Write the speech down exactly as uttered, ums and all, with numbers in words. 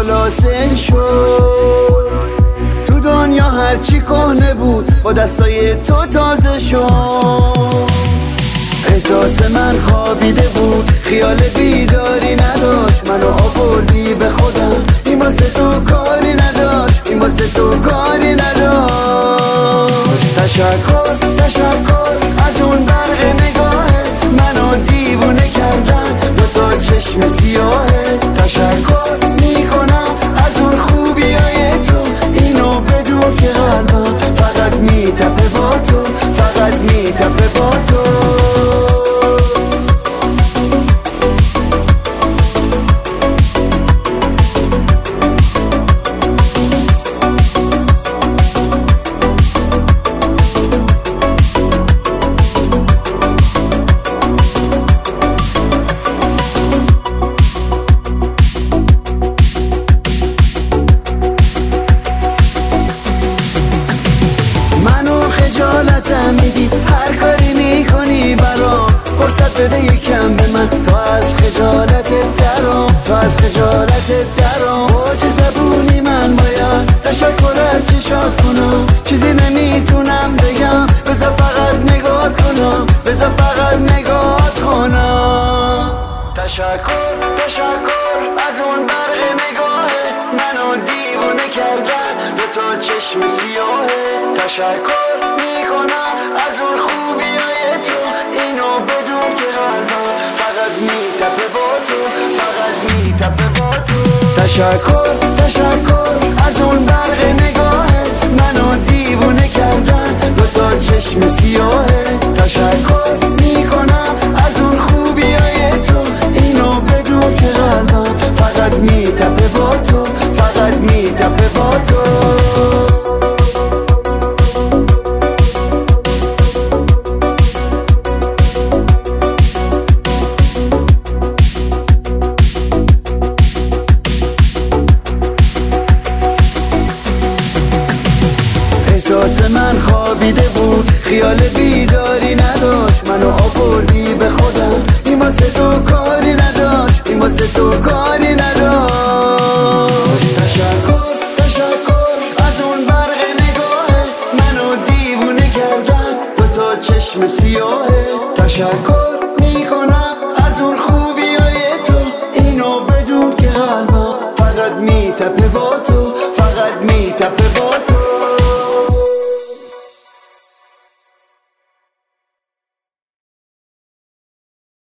خلاصه شد. تو دنیا هرچی کهنه بود با دستای تو تازه شد. احساس من خوابیده بود، خیال بیداری نداشت، منو آوردی به خودم. این واسه تو کاری نداشت، این واسه تو کاری نداشت. تشکر تشکر از اون برق نگاهت، منو دیوونه کردن دوتا چشم سیاهه. تشکر میکنم از اون خوبیای تو، اینو بدون که قلبم فقط میتپه با تو، فقط میتپه با تو. میدی هر کاری میکنی برام، فرصت بده یکم به من تا از خجالتت درام، تا از خجالتت درام. با چه زبونی من باید تشکر از چشات کنم، چیزی نمیتونم بگم، بذار فقط نگات کنم، بذار فقط نگات کنم. تشکر تشکر از اون برق نگاهه، منو دیوونه کردن دوتا چشم سیاهه. تشکر میکنم از اون خوبیای تو، اینو بدون که قلبم فقط میتپه با تو، فقط میتپه با تو. تشکر تشکر از اون برق نگاهت، منو دیوونه کردن دوتا چشم سیاهه. تشکر میکنم از اون خوبیای تو، اینو بدون که قلبم فقط میتپه با تو، فقط میتپه با تو. احساس من خوابیده بود، خیال بیداری نداشت، منو آوردی به خودم. این واسه تو کاری نداشت، این واسه تو کاری نداشت. تشکر تشکر از اون برق نگاهه، منو دیوونه کردن دوتا چشم سیاهه. تشکر میکنم از اون خوبیای تو، اینو بدون که قلبم فقط میتپه با تو، فقط میتپه